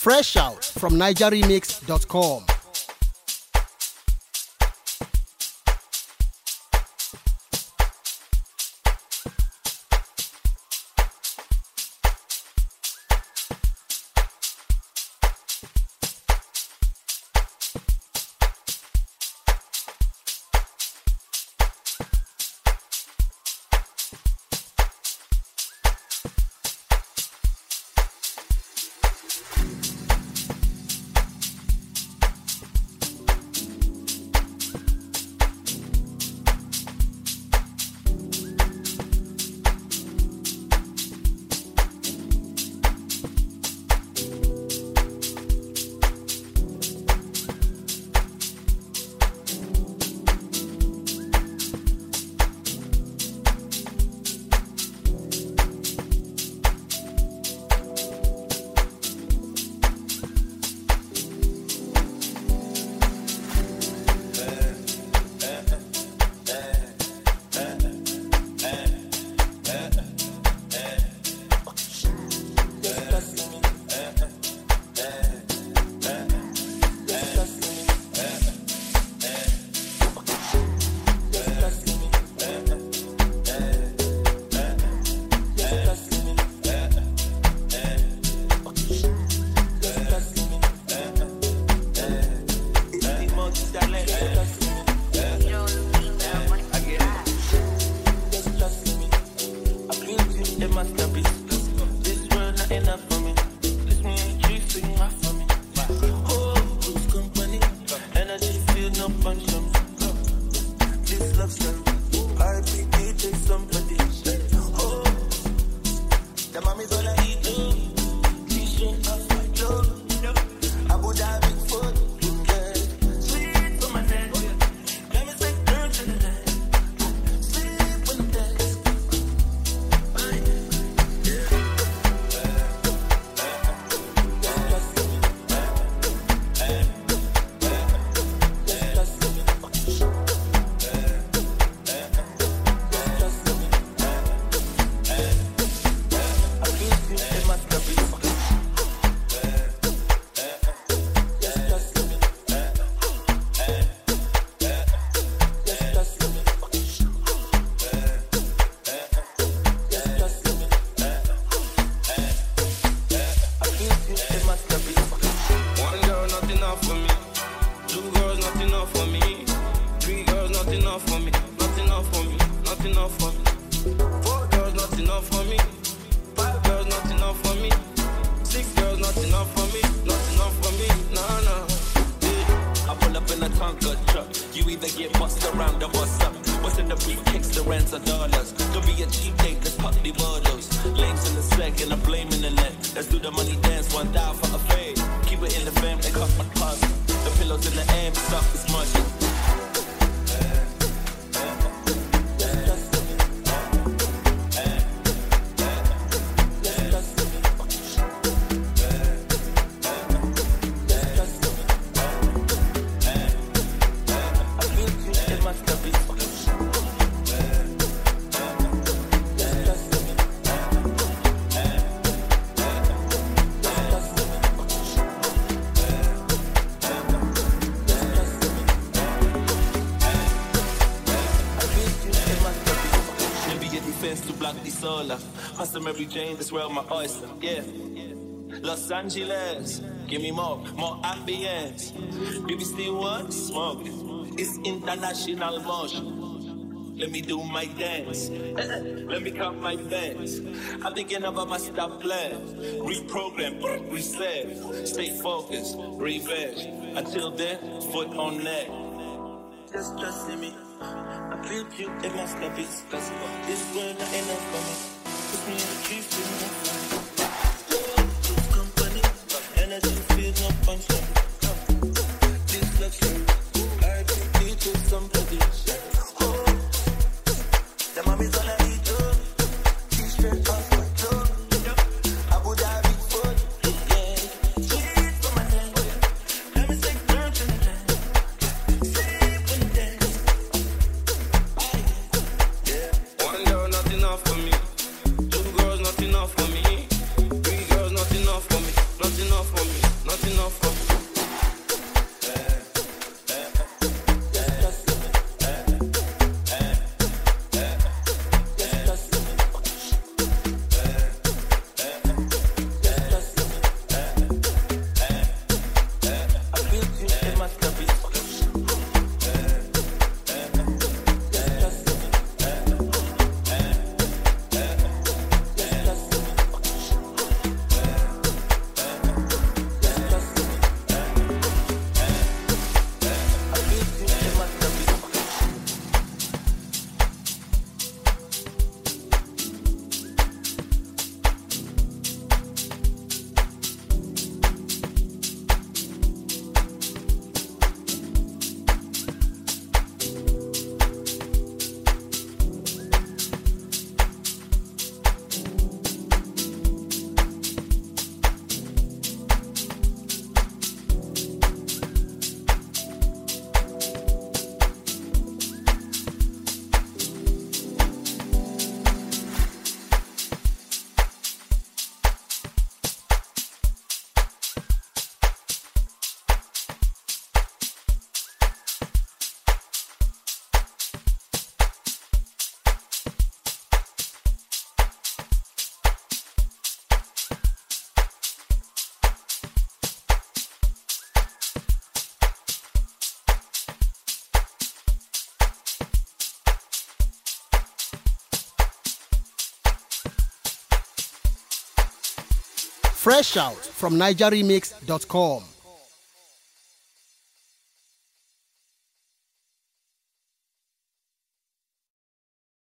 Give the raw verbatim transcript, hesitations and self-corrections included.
Fresh out from niger remix dot com. Mary Jane, this world my oyster, yeah. Los Angeles, give me more, more ambience. Baby still want smoke. It's international motion. Let me do my dance. Let me count my fans. I'm thinking about my stop plan. Reprogram, reset. Stay focused, revenge. Until then, foot on neck. Just trust in me. I feel you in my stubbies. This world not enough for me. Put me in the trees, feel no fun. Good company, energy feels no function. This luxury, I can be to somebody. Oh, the mommy's all I need to. She's straight off my toe. Abu Dhabi food, yeah. Sweet for my neck. Let me take turns in the land. Sleep in the dance. Yeah. One girl, not enough for me. Enough for me, three girls not enough for me, not enough for me. Fresh out from Niger Remix dot com.